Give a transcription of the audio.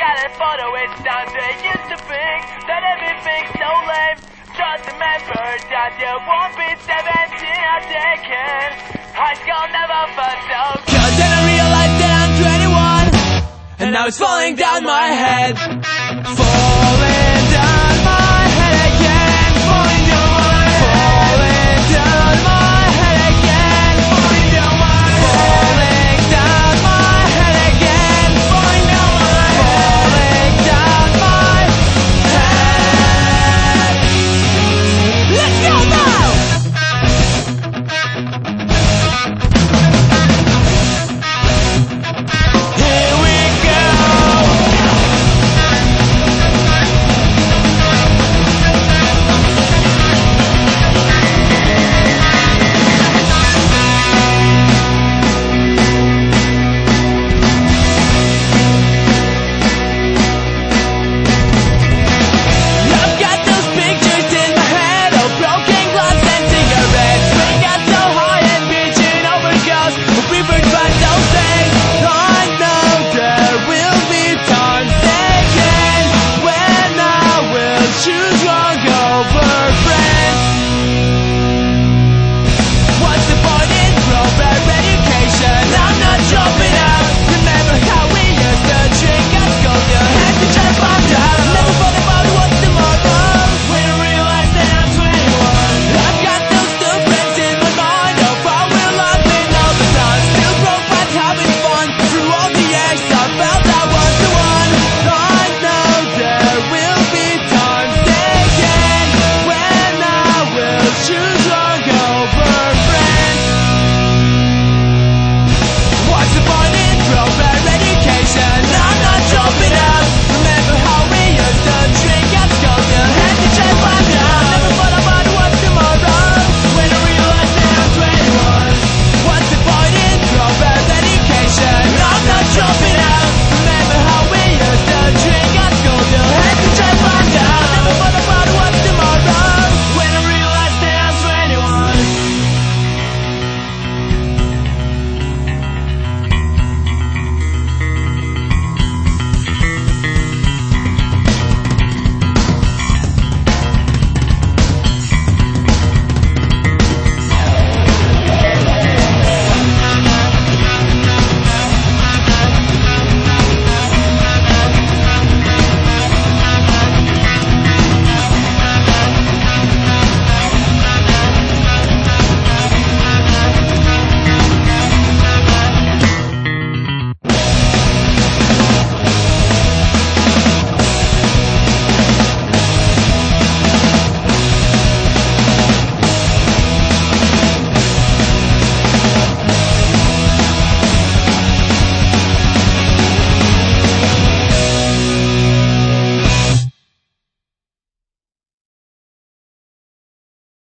got a photo, it's time they used to think that everything's so lame. Just remember that you won't be 17 or taken. High school never felt so good. Cause then I realized that I'm 21, and now it's falling down my head.